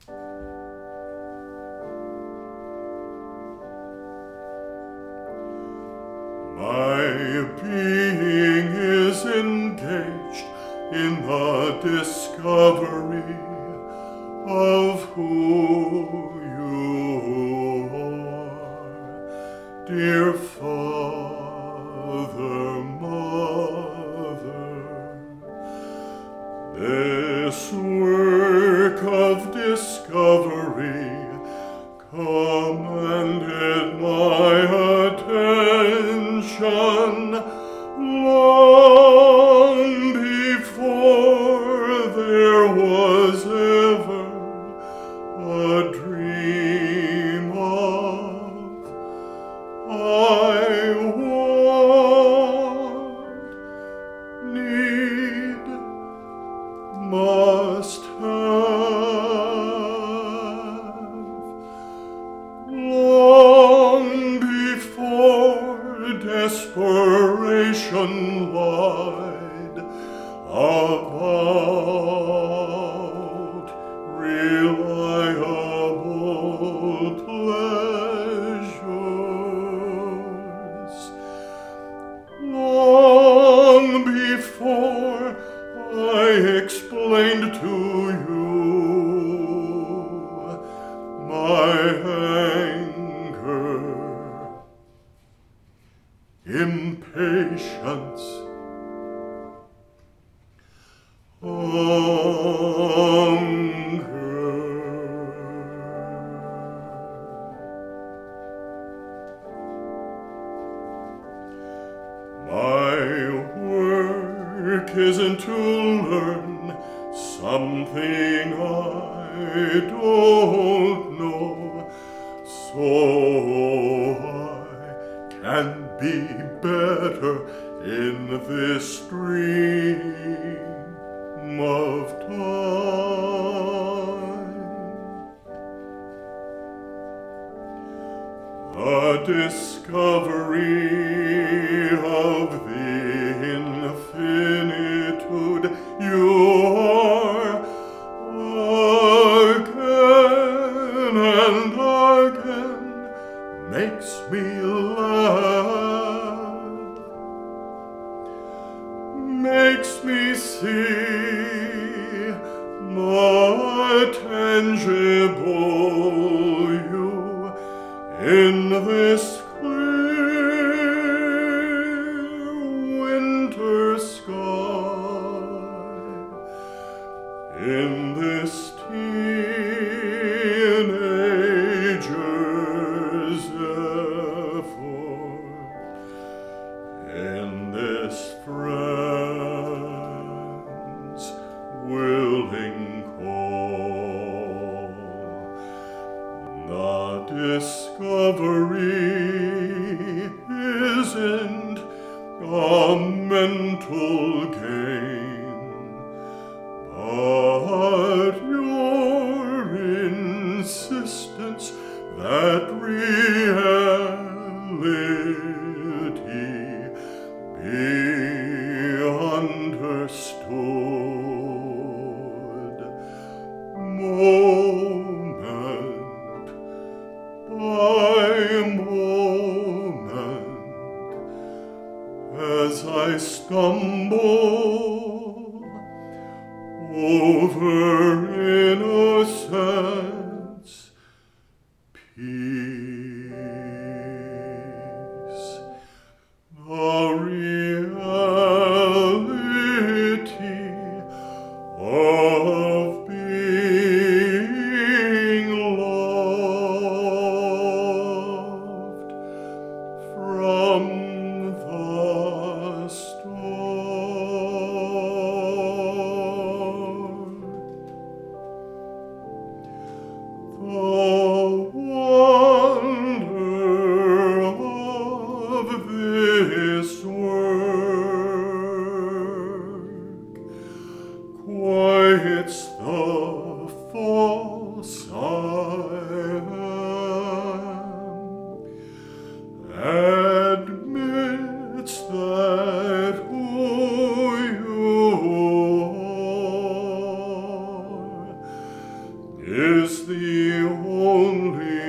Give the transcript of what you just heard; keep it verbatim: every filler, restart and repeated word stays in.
My being is engaged in the discovery of who you are, dear Father, Mother. This work of discovery commanded my attention long before there was ever a dream of. I want, need, must have, long before desperation lied about reliable pleasures, long before I explained to you my anger, impatience, hunger. My work isn't to learn something I don't know, so I can be better in this stream of time. The discovery of the infinitude you are again and again makes me laugh, makes me see more tangible you in this clear winter sky, in this teenager's effort, in this friend's willing call. The discovery isn't a mental game, but your insistence that reality be understood moment by moment as I stumble over innocence, peace, the reality of being loved from the start. The wonder of this work quiets the false I am, admits that who you are is the only